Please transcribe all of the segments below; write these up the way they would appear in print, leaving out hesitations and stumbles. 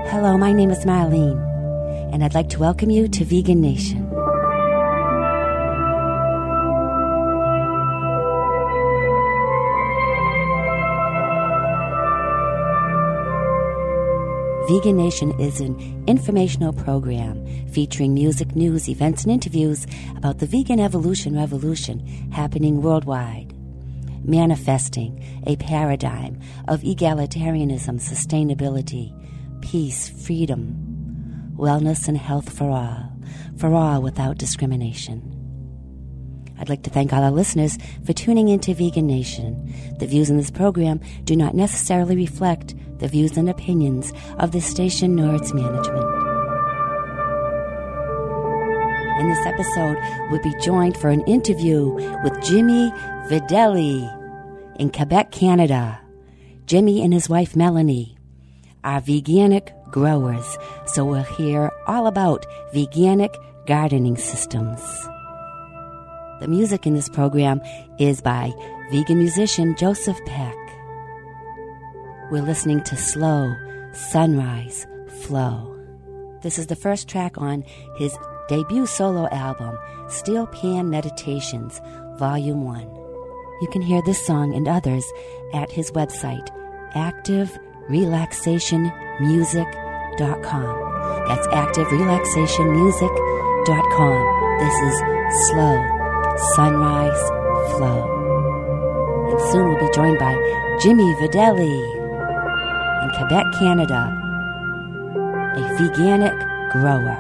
Hello, my name is Marlene, and I'd like to welcome you to Vegan Nation. Vegan Nation is an informational program featuring music, news, events, and interviews about the vegan evolution revolution happening worldwide, manifesting a paradigm of egalitarianism, sustainability, peace, freedom, wellness, and health for all without discrimination. I'd like to thank all our listeners for tuning into Vegan Nation. The views in this program do not necessarily reflect the views and opinions of this station nor its management. In this episode, we'll be joined for an interview with Jimmy Videli in Quebec, Canada. Jimmy and his wife Melanie are veganic growers, so we'll hear all about veganic gardening systems. The music in this program is by vegan musician Joseph Peck. We're listening to Slow Sunrise Flow. This is the first track on his debut solo album, Steel Pan Meditations, Volume 1. You can hear this song and others at his website, activerelaxationmusic.com. That's activerelaxationmusic.com. This is Slow Sunrise Flow. And soon we'll be joined by Jimmy Videli in Quebec, Canada, a veganic grower.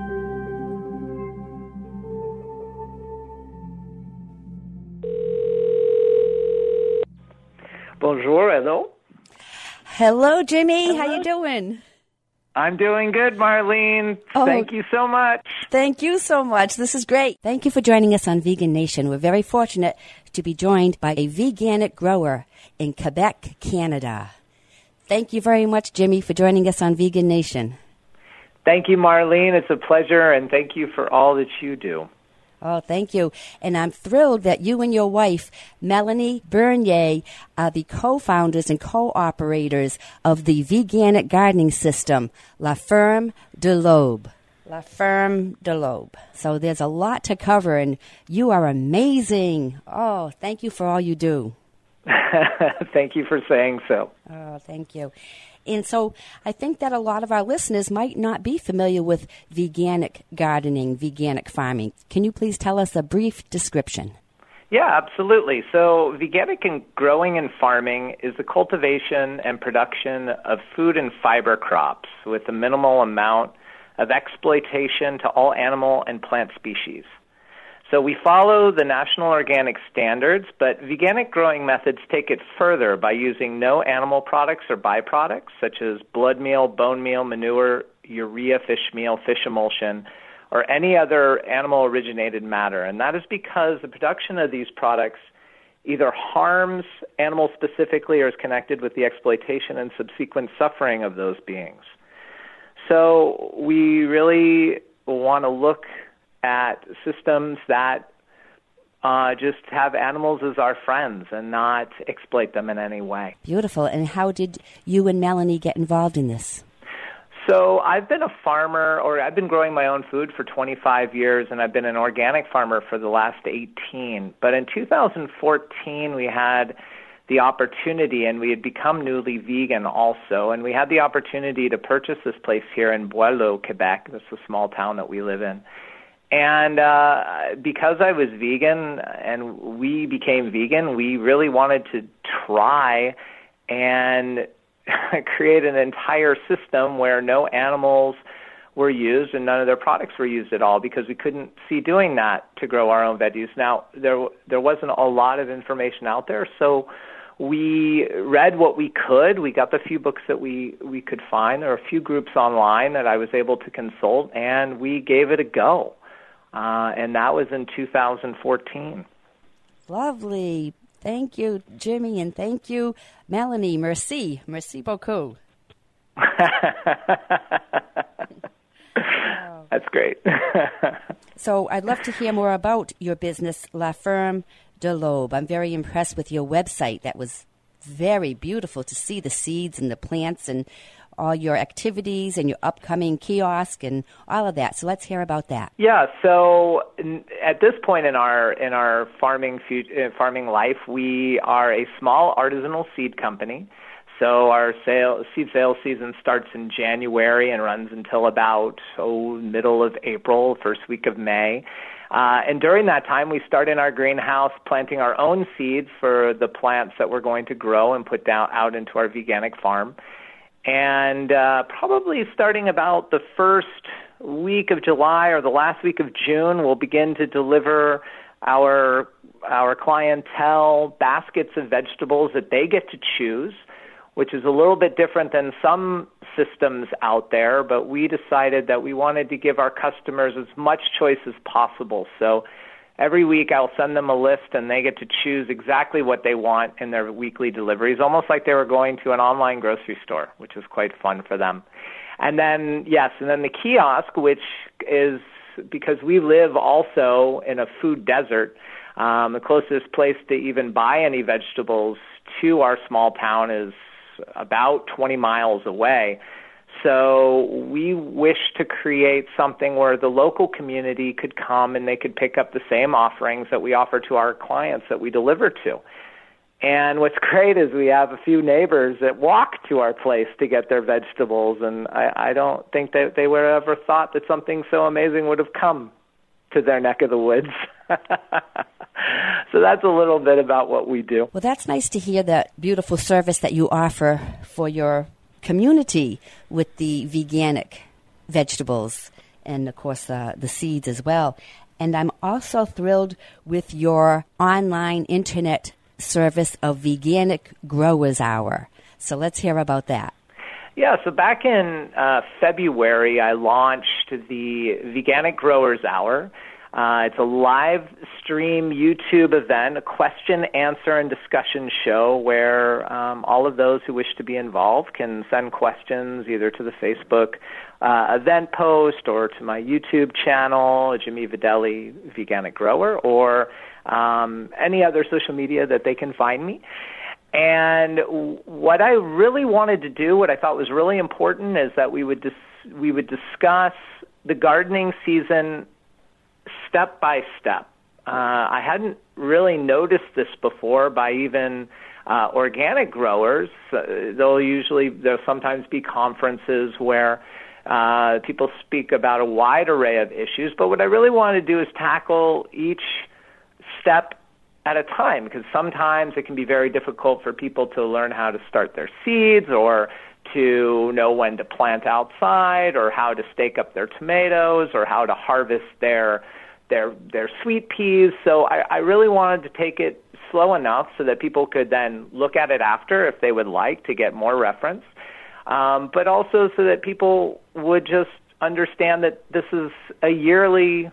Bonjour, hello. Hello, Jimmy. Hello. How you doing? I'm doing good, Marlene. Thank you so much. Thank you so much. This is great. Thank you for joining us on Vegan Nation. We're very fortunate to be joined by a veganic grower in Quebec, Canada. Thank you very much, Jimmy, for joining us on Vegan Nation. Thank you, Marlene. It's a pleasure, and thank you for all that you do. Oh, thank you. And I'm thrilled that you and your wife, Melanie Bernier, are the co-founders and co-operators of the veganic gardening system, La Ferme de l'Aube. La Ferme de l'Aube. So there's a lot to cover, and you are amazing. Oh, thank you for all you do. Thank you for saying so. Oh, thank you. And so I think that a lot of our listeners might not be familiar with veganic gardening, veganic farming. Can you please tell us a brief description? Yeah, absolutely. So veganic and growing and farming is the cultivation and production of food and fiber crops with a minimal amount of exploitation to all animal and plant species. So we follow the national organic standards, but veganic growing methods take it further by using no animal products or byproducts, such as blood meal, bone meal, manure, urea, fish meal, fish emulsion, or any other animal-originated matter. And that is because the production of these products either harms animals specifically or is connected with the exploitation and subsequent suffering of those beings. So we really want to look at systems that just have animals as our friends and not exploit them in any way. Beautiful. And how did you and Melanie get involved in this? So I've been a farmer, or I've been growing my own food for 25 years, and I've been an organic farmer for the last 18. But in 2014, we had the opportunity, and we had become newly vegan also, and we had the opportunity to purchase this place here in Boileau, Quebec. This is a small town that we live in. And because I was vegan and we became vegan, we really wanted to try and create an entire system where no animals were used and none of their products were used at all, because we couldn't see doing that to grow our own veggies. Now, there wasn't a lot of information out there, so we read what we could. We got the few books that we could find. There were a few groups online that I was able to consult, and we gave it a go. And that was in 2014. Lovely. Thank you, Jimmy, and thank you, Melanie. Merci. Merci beaucoup. That's great. So I'd love to hear more about your business, La Ferme de l'Aube. I'm very impressed with your website. That was very beautiful to see the seeds and the plants and all your activities and your upcoming kiosk and all of that. So let's hear about that. Yeah. So at this point in our farming life, we are a small artisanal seed company. So our seed sales season starts in January and runs until about middle of April, first week of May. And during that time, we start in our greenhouse planting our own seeds for the plants that we're going to grow and put out into our veganic farm. And probably starting about the first week of July or the last week of June, we'll begin to deliver our clientele baskets of vegetables that they get to choose, which is a little bit different than some systems out there. But we decided that we wanted to give our customers as much choice as possible. So every week I'll send them a list, and they get to choose exactly what they want in their weekly deliveries, almost like they were going to an online grocery store, which is quite fun for them. And then, the kiosk, which is because we live also in a food desert, the closest place to even buy any vegetables to our small town is about 20 miles away. So we wish to create something where the local community could come and they could pick up the same offerings that we offer to our clients that we deliver to. And what's great is we have a few neighbors that walk to our place to get their vegetables, and I don't think that they would have ever thought that something so amazing would have come to their neck of the woods. So that's a little bit about what we do. Well, that's nice to hear that beautiful service that you offer for your community with the veganic vegetables and, of course, the seeds as well. And I'm also thrilled with your online internet service of Veganic Growers Hour. So let's hear about that. Yeah, so back in February, I launched the Veganic Growers Hour. It's a live stream YouTube event, a question, answer, and discussion show where all of those who wish to be involved can send questions either to the Facebook event post or to my YouTube channel, Jimmy Videlli, Veganic Grower, or any other social media that they can find me. And what I really wanted to do, what I thought was really important, is that we would discuss the gardening season step by step. I hadn't really noticed this before by even organic growers. There'll sometimes be conferences where people speak about a wide array of issues, but what I really want to do is tackle each step at a time, because sometimes it can be very difficult for people to learn how to start their seeds or to know when to plant outside or how to stake up their tomatoes or how to harvest their sweet peas. So I really wanted to take it slow enough so that people could then look at it after if they would like to get more reference, but also so that people would just understand that this is a yearly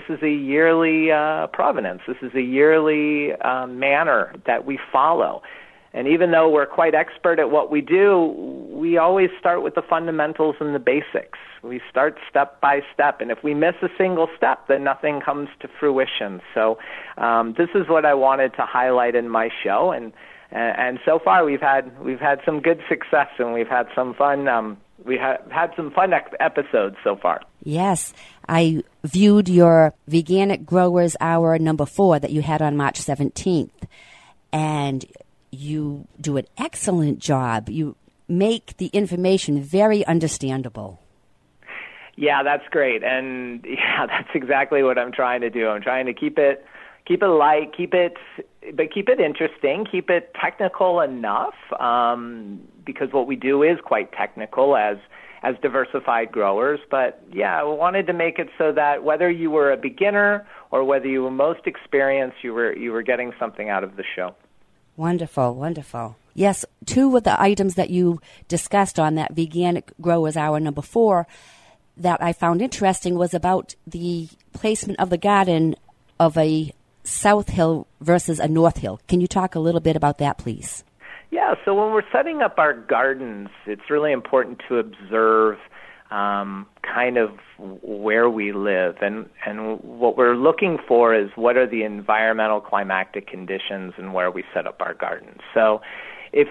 provenance. This is a yearly manner that we follow. And even though we're quite expert at what we do, we always start with the fundamentals and the basics. We start step by step, and if we miss a single step, then nothing comes to fruition. So this is what I wanted to highlight in my show, and so far we've had some good success, and we've had some fun. We have had some fun episodes so far. Yes, I viewed your Veganic Growers Hour number 4 that you had on March 17th, and you do an excellent job. You make the information very understandable. Yeah, that's great, and yeah, that's exactly what I'm trying to do. I'm trying to keep it light, keep it interesting, keep it technical enough, because what we do is quite technical as diversified growers. But yeah, I wanted to make it so that whether you were a beginner or whether you were most experienced, you were getting something out of the show. Wonderful, wonderful. Yes, 2 of the items that you discussed on that Veganic Growers Hour number 4 that I found interesting was about the placement of the garden of a south hill versus a north hill. Can you talk a little bit about that, please? Yeah, so when we're setting up our gardens, it's really important to observe kind of where we live. And what we're looking for is what are the environmental climatic conditions and where we set up our gardens. So if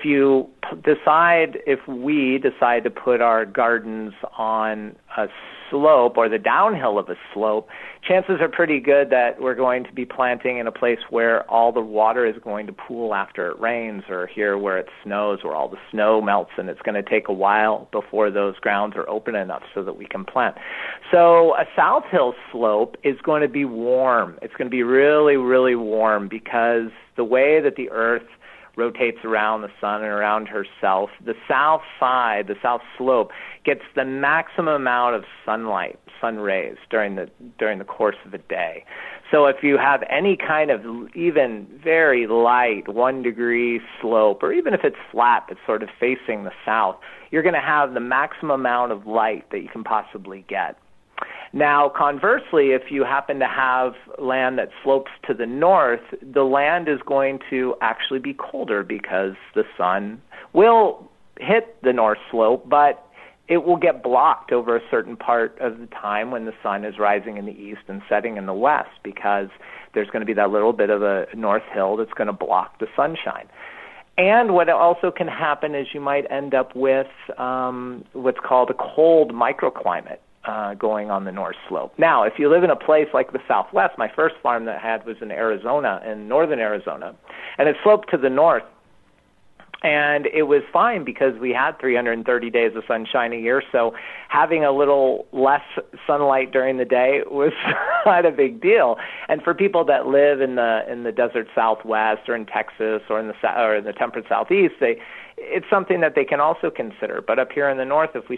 we decide to put our gardens on a slope or the downhill of a slope, chances are pretty good that we're going to be planting in a place where all the water is going to pool after it rains, or here where it snows, where all the snow melts, and it's going to take a while before those grounds are open enough so that we can plant. So a south hill slope is going to be warm. It's going to be really, really warm because the way that the earth rotates around the sun and around herself, the south side, the south slope, gets the maximum amount of sunlight, sun rays during the course of a day. So if you have any kind of even very light 1 degree slope, or even if it's flat but sort of facing the south, you're going to have the maximum amount of light that you can possibly get. Now, conversely, if you happen to have land that slopes to the north, the land is going to actually be colder because the sun will hit the north slope, but it will get blocked over a certain part of the time when the sun is rising in the east and setting in the west, because there's going to be that little bit of a north hill that's going to block the sunshine. And what also can happen is you might end up with what's called a cold microclimate going on the north slope. Now, if you live in a place like the Southwest, my first farm that I had was in Arizona, in northern Arizona, and it sloped to the north. And it was fine because we had 330 days of sunshine a year, so having a little less sunlight during the day was not a big deal. And for people that live in the desert Southwest or in Texas or in the temperate Southeast, it's something that they can also consider. But up here in the north, if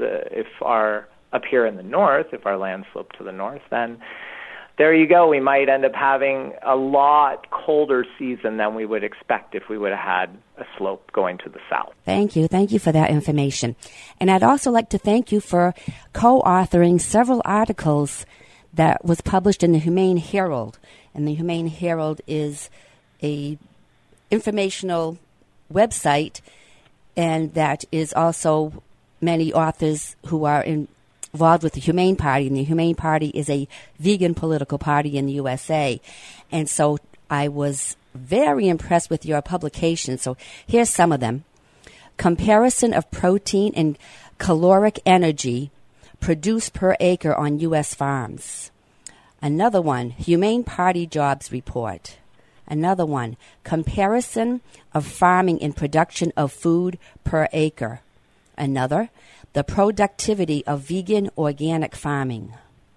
our land sloped to the north, then there you go. We might end up having a lot colder season than we would expect if we would have had a slope going to the south. Thank you. Thank you for that information. And I'd also like to thank you for co-authoring several articles that was published in the Humane Herald. And the Humane Herald is a informational website, and that is also many authors who are involved with the Humane Party, and the Humane Party is a vegan political party in the USA. And so I was very impressed with your publication. So here's some of them. Comparison of protein and caloric energy produced per acre on U.S. farms. Another one, Humane Party Jobs Report. Another one, comparison of farming and production of food per acre. Another, the productivity of vegan organic farming.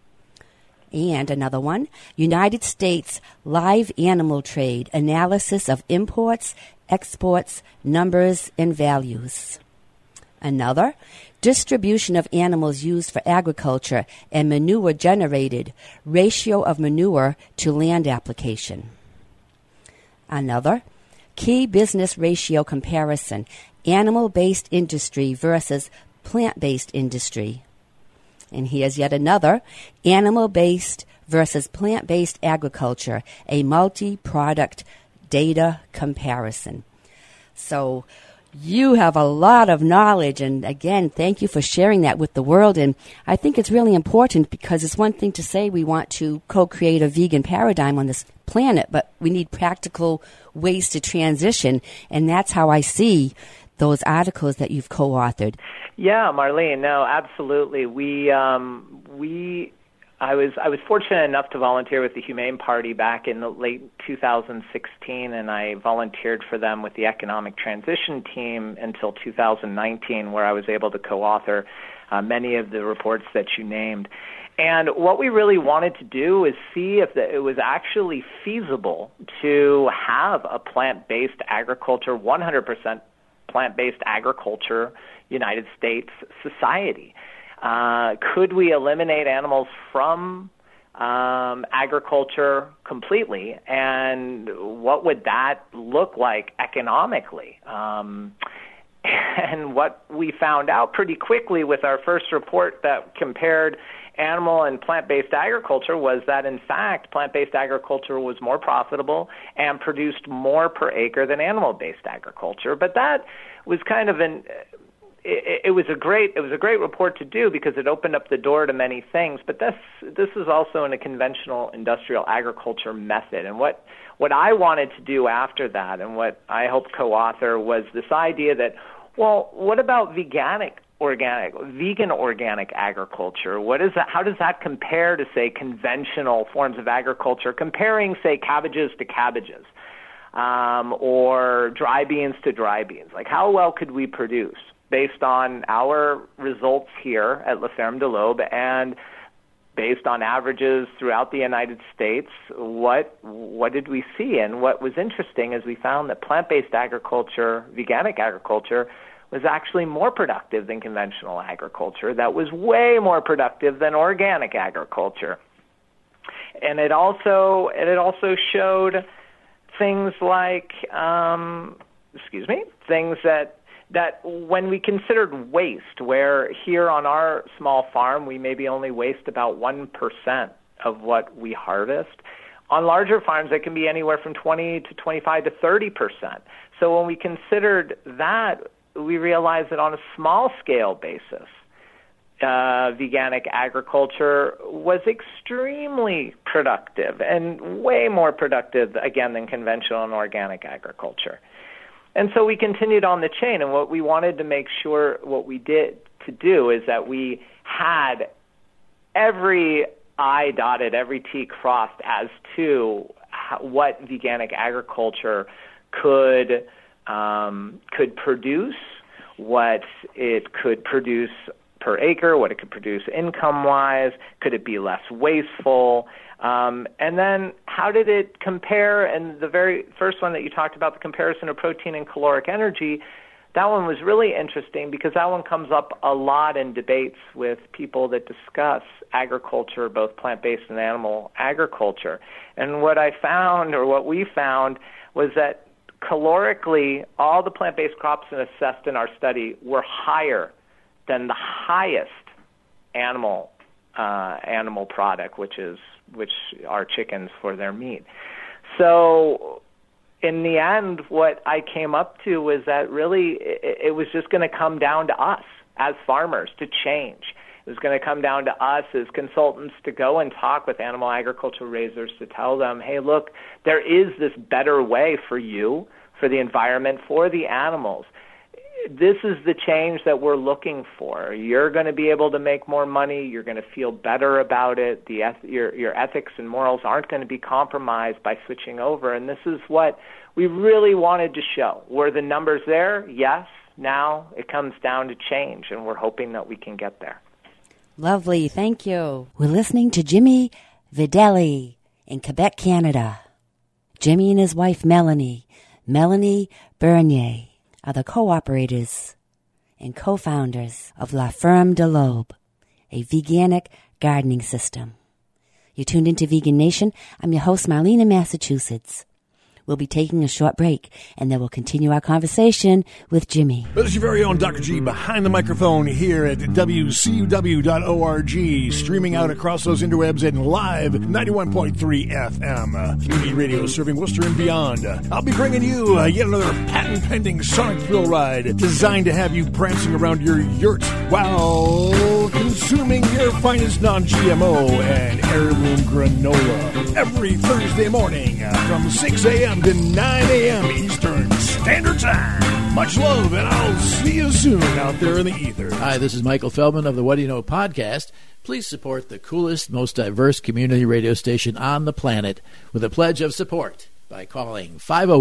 And another one, United States live animal trade, analysis of imports, exports, numbers, and values. Another, distribution of animals used for agriculture and manure generated, ratio of manure to land application. Another, key business ratio comparison, animal-based industry versus plant-based industry. And here's yet another, animal-based versus plant-based agriculture, a multi-product data comparison. So you have a lot of knowledge, and again, thank you for sharing that with the world. And I think it's really important, because it's one thing to say we want to co-create a vegan paradigm on this planet, but we need practical ways to transition, and that's how I see those articles that you've co-authored. Yeah, Marlene, no, absolutely. I was fortunate enough to volunteer with the Humane Party back in the late 2016, and I volunteered for them with the Economic Transition Team until 2019, where I was able to co-author many of the reports that you named. And what we really wanted to do is see if it was actually feasible to have a plant-based agriculture, 100% plant-based agriculture, United States society. Could we eliminate animals from agriculture completely, and what would that look like economically? And what we found out pretty quickly with our first report that compared animal and plant-based agriculture was that, in fact, plant-based agriculture was more profitable and produced more per acre than animal-based agriculture. But that was kind of it was a great report to do because it opened up the door to many things. But this is also in a conventional industrial agriculture method. And what I wanted to do after that, and what I helped co-author, was this idea that, well, what about vegan organic agriculture? What is that? How does that compare to, say, conventional forms of agriculture? Comparing, say, cabbages to cabbages, or dry beans to dry beans. Like, how well could we produce based on our results here at La Ferme de l'Aube and based on averages throughout the United States? What did we see? And what was interesting is we found that plant-based agriculture, veganic agriculture, was actually more productive than conventional agriculture. That was way more productive than organic agriculture. And it also showed things like, things that when we considered waste, where here on our small farm we maybe only waste about 1% of what we harvest, on larger farms it can be anywhere from 20 to 25 to 30%. So when we considered that, we realized that on a small-scale basis, veganic agriculture was extremely productive and way more productive, again, than conventional and organic agriculture. And so we continued on the chain, and what we wanted to make sure what we did to do is that we had every I dotted, every T crossed as to what veganic agriculture could produce, what it could produce per acre, what it could produce income-wise, could it be less wasteful, and then how did it compare? And the very first one that you talked about, the comparison of protein and caloric energy, that one was really interesting because that one comes up a lot in debates with people that discuss agriculture, both plant-based and animal agriculture. And what I found, or what we found, was that calorically, all the plant-based crops assessed in our study were higher than the highest animal product, which are chickens for their meat. So in the end, what I came up to was that really it was just going to come down to us as farmers to change. It was going to come down to us as consultants to go and talk with animal agriculture raisers to tell them, hey, look, there is this better way for you, for the environment, for the animals. This is the change that we're looking for. You're going to be able to make more money. You're going to feel better about it. Your ethics and morals aren't going to be compromised by switching over. And this is what we really wanted to show. Were the numbers there? Yes. Now it comes down to change, and we're hoping that we can get there. Lovely. Thank you. We're listening to Jimmy Vidali in Quebec, Canada. Jimmy and his wife, Melanie Bernier, are the co-operators and co-founders of La Ferme de l'Aube, a veganic gardening system. You're tuned into Vegan Nation. I'm your host, Marlene, in Massachusetts. We'll be taking a short break, and then we'll continue our conversation with Jimmy. But it's your very own Dr. G behind the microphone here at WCUW.org, streaming out across those interwebs and live 91.3 FM. Community radio serving Worcester and beyond. I'll be bringing you yet another patent-pending sonic thrill ride designed to have you prancing around your yurt while consuming your finest non-GMO and heirloom granola every Thursday morning from 6 a.m. to 9 a.m. Eastern Standard Time. Much love, and I'll see you soon out there in the ether. Hi, this is Michael Feldman of the What Do You Know podcast. Please support the coolest, most diverse community radio station on the planet with a pledge of support by calling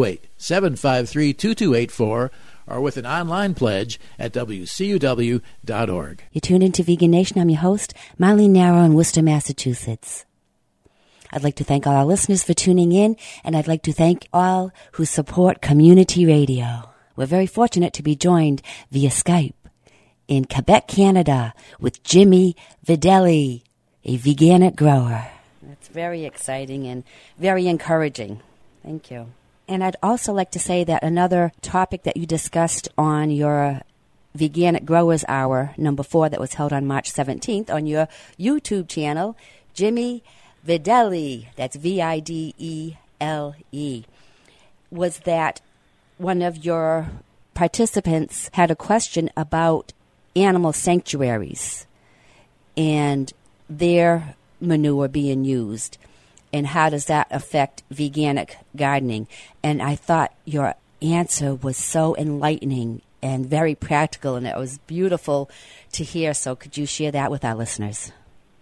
508-753-2284 or with an online pledge at WCUW.org. You're tuned into Vegan Nation. I'm your host, Marlene Narrow in Worcester, Massachusetts. I'd like to thank all our listeners for tuning in, and I'd like to thank all who support community radio. We're very fortunate to be joined via Skype in Quebec, Canada, with Jimmy Vidali, a veganic grower. That's very exciting and very encouraging. Thank you. And I'd also like to say that another topic that you discussed on your Veganic Growers Hour, number 4, that was held on March 17th on your YouTube channel, Jimmy Vidali, that's Videle, was that one of your participants had a question about animal sanctuaries and their manure being used, and how does that affect veganic gardening. And I thought your answer was so enlightening and very practical, and it was beautiful to hear. So could you share that with our listeners?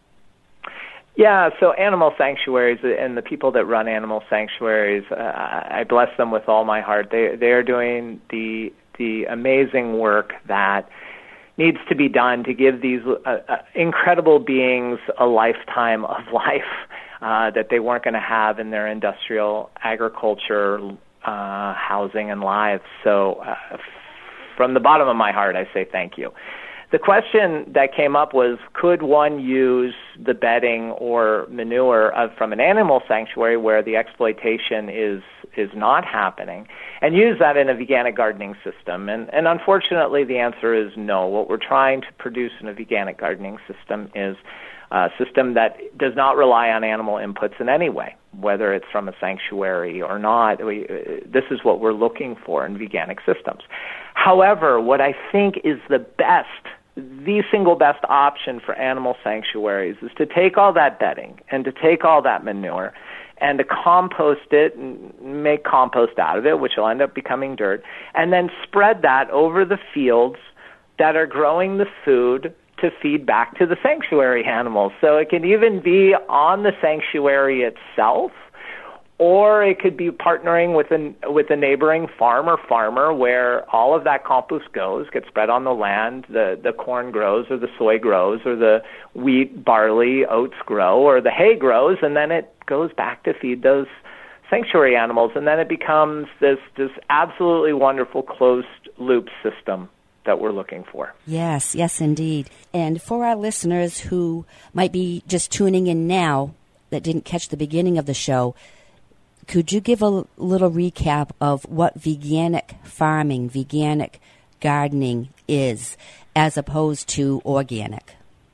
Yeah, so animal sanctuaries and the people that run animal sanctuaries, I bless them with all my heart. They are doing the amazing work that needs to be done to give these incredible beings a lifetime of life that they weren't going to have in their industrial agriculture, housing, and lives. So from the bottom of my heart, I say thank you. The question that came up was, could one use the bedding or manure from an animal sanctuary where the exploitation is not happening and use that in a veganic gardening system? And unfortunately, the answer is no. What we're trying to produce in a veganic gardening system is a system that does not rely on animal inputs in any way, whether it's from a sanctuary or not. This is what we're looking for in veganic systems. However, what I think is the single best option for animal sanctuaries is to take all that bedding and to take all that manure and to compost it and make compost out of it, which will end up becoming dirt, and then spread that over the fields that are growing the food to feed back to the sanctuary animals. So it can even be on the sanctuary itself, or it could be partnering with a neighboring farm or farmer where all of that compost gets spread on the land, the corn grows or the soy grows or the wheat, barley, oats grow or the hay grows, and then it goes back to feed those sanctuary animals, and then it becomes this absolutely wonderful closed-loop system that we're looking for. Yes, indeed. And for our listeners who might be just tuning in now that didn't catch the beginning of the show, could you give a little recap of what veganic farming, veganic gardening is, as opposed to organic?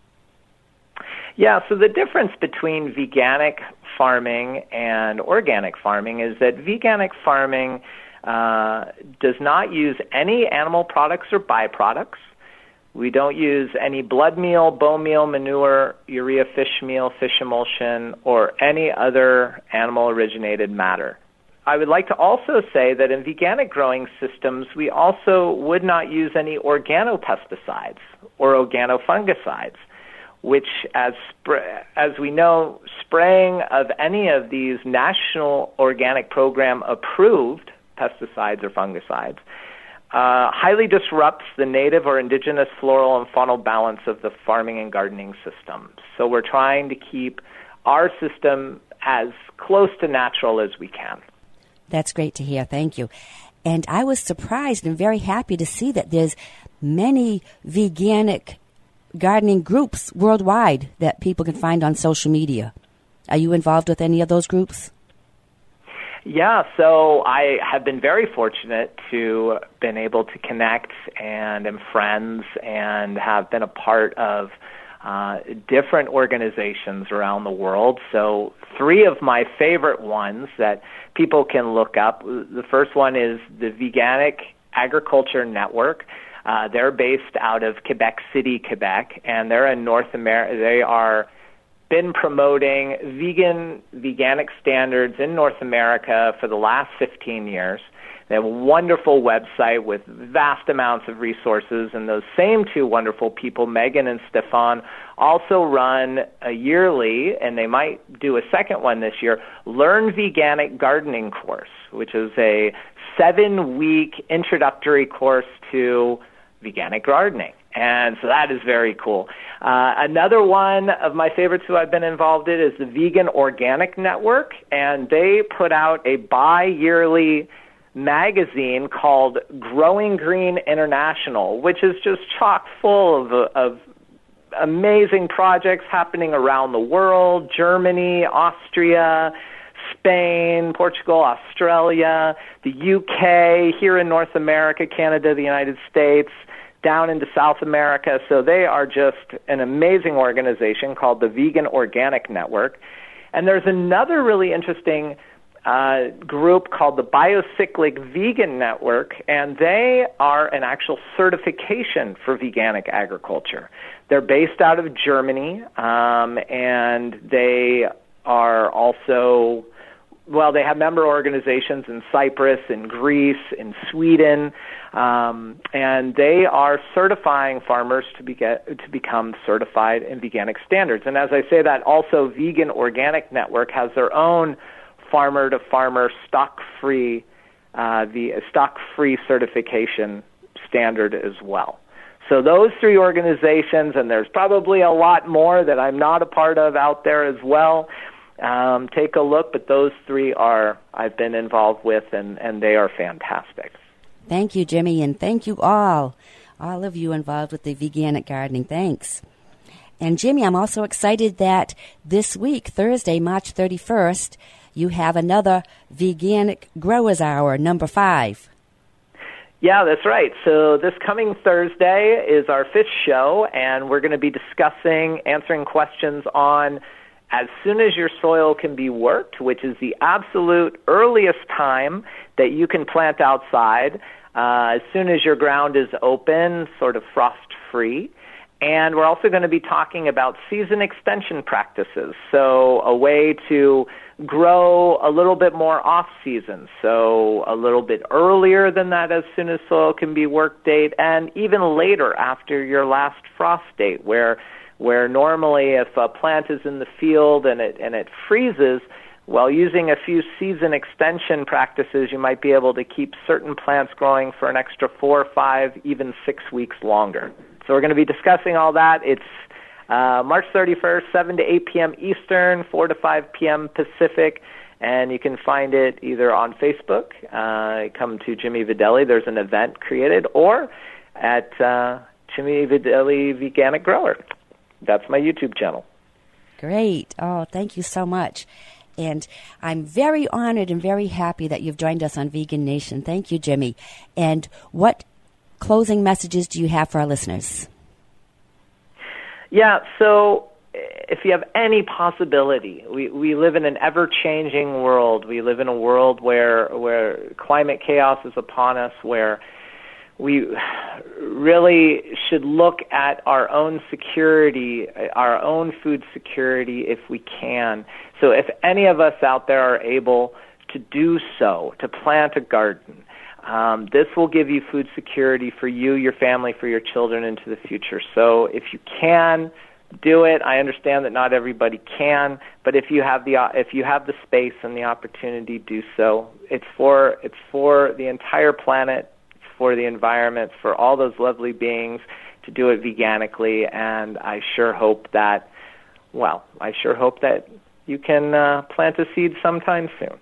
Yeah, so the difference between veganic farming and organic farming is that veganic farming does not use any animal products or byproducts. We don't use any blood meal, bone meal, manure, urea fish meal, fish emulsion, or any other animal-originated matter. I would like to also say that in veganic growing systems, we also would not use any organopesticides or organofungicides, which, as we know, spraying of any of these National Organic Program approved pesticides or fungicides highly disrupts the native or indigenous floral and faunal balance of the farming and gardening system. So we're trying to keep our system as close to natural as we can. That's great to hear. Thank you. And I was surprised and very happy to see that there's many veganic gardening groups worldwide that people can find on social media. Are you involved with any of those groups? Yeah, so I have been very fortunate to been able to connect and am friends and have been a part of different organizations around the world. So 3 of my favorite ones that people can look up. The first one is the Veganic Agriculture Network. They're based out of Quebec City, Quebec, and they're in North America. They are been promoting veganic standards in North America for the last 15 years. They have a wonderful website with vast amounts of resources, and those same 2 wonderful people, Megan and Stefan, also run a yearly, and they might do a second one this year, Learn Veganic Gardening course, which is a 7-week introductory course to veganic gardening. And so that is very cool. Another one of my favorites who I've been involved in is the Vegan Organic Network, and they put out a bi-yearly magazine called Growing Green International, which is just chock full of amazing projects happening around the world: Germany, Austria, Spain, Portugal, Australia, the UK, here in North America, Canada, the United States, down into South America. So they are just an amazing organization called the Vegan Organic Network. And there's another really interesting group called the Biocyclic Vegan Network, and they are an actual certification for veganic agriculture. They're based out of Germany, and they are also, well, they have member organizations in Cyprus, in Greece, in Sweden, and they are certifying farmers to become certified in veganic standards. And as I say that, also Vegan Organic Network has their own farmer-to-farmer stock-free certification standard as well. So those three organizations, and there's probably a lot more that I'm not a part of out there as well. Take a look, but those three I've been involved with, and they are fantastic. Thank you, Jimmy, and thank you all of you involved with the veganic gardening. Thanks. And Jimmy, I'm also excited that this week, Thursday, March 31st, you have another Veganic Growers Hour, number 5. Yeah, that's right. So this coming Thursday is our 5th show, and we're going to be answering questions on as soon as your soil can be worked, which is the absolute earliest time that you can plant outside, as soon as your ground is open, sort of frost-free. And we're also going to be talking about season extension practices, so a way to grow a little bit more off-season, so a little bit earlier than that as soon as soil can be worked date, and even later after your last frost date, where normally if a plant is in the field and it freezes, well, using a few season extension practices, you might be able to keep certain plants growing for an extra 4, 5, even 6 weeks longer. So we're going to be discussing all that. It's March 31st, 7 to 8 p.m. Eastern, 4 to 5 p.m. Pacific, and you can find it either on Facebook, come to Jimmy Videlli, there's an event created, or at Jimmy Videlli Veganic Grower. That's my YouTube channel. Great. Oh, thank you so much. And I'm very honored and very happy that you've joined us on Vegan Nation. Thank you, Jimmy. And what closing messages do you have for our listeners? Yeah, so if you have any possibility, we live in an ever-changing world. We live in a world where climate chaos is upon us, where we really should look at our own security, our own food security if we can. So if any of us out there are able to do so, to plant a garden, this will give you food security for you, your family, for your children into the future. So if you can, do it. I understand that not everybody can, but if you have the space and the opportunity, do so. It's for the entire planet, it's for the environment, for all those lovely beings to do it veganically. And I sure hope that you can plant a seed sometime soon.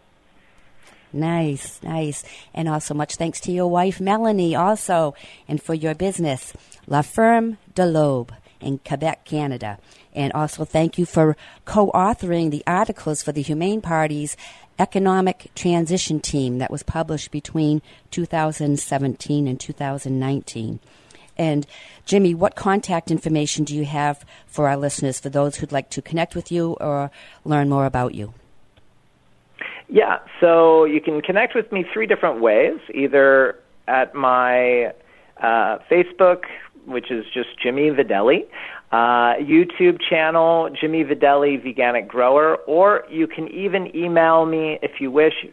Nice. And also much thanks to your wife, Melanie, also, and for your business, La Ferme de l'Aube in Quebec, Canada. And also thank you for co-authoring the articles for the Humane Party's Economic Transition Team that was published between 2017 and 2019. And Jimmy, what contact information do you have for our listeners, for those who'd like to connect with you or learn more about you? Yeah, so you can connect with me 3 different ways, either at my Facebook, which is just Jimmy Videlli, YouTube channel, Jimmy Videlli Veganic Grower, or you can even email me, if you wish,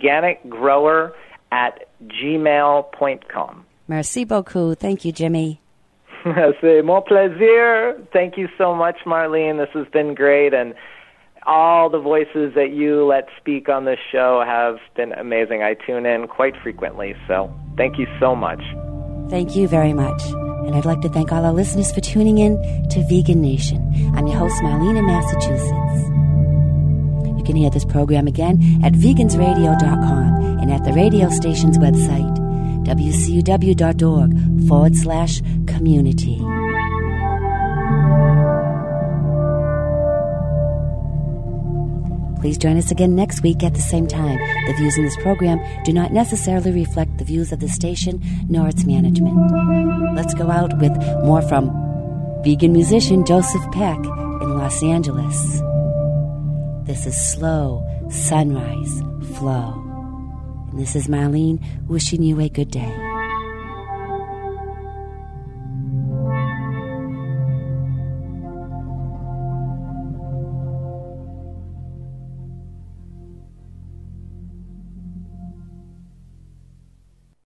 veganicgrower@gmail.com. Merci beaucoup. Thank you, Jimmy. C'est mon plaisir. Thank you so much, Marlene. This has been great, and all the voices that you let speak on this show have been amazing. I tune in quite frequently, so thank you so much. Thank you very much. And I'd like to thank all our listeners for tuning in to Vegan Nation. I'm your host, Marlene in Massachusetts. You can hear this program again at vegansradio.com and at the radio station's website, wcuw.org/community. Please join us again next week at the same time. The views in this program do not necessarily reflect the views of the station nor its management. Let's go out with more from vegan musician Joseph Peck in Los Angeles. This is Slow, sunrise, flow. And this is Marlene wishing you a good day.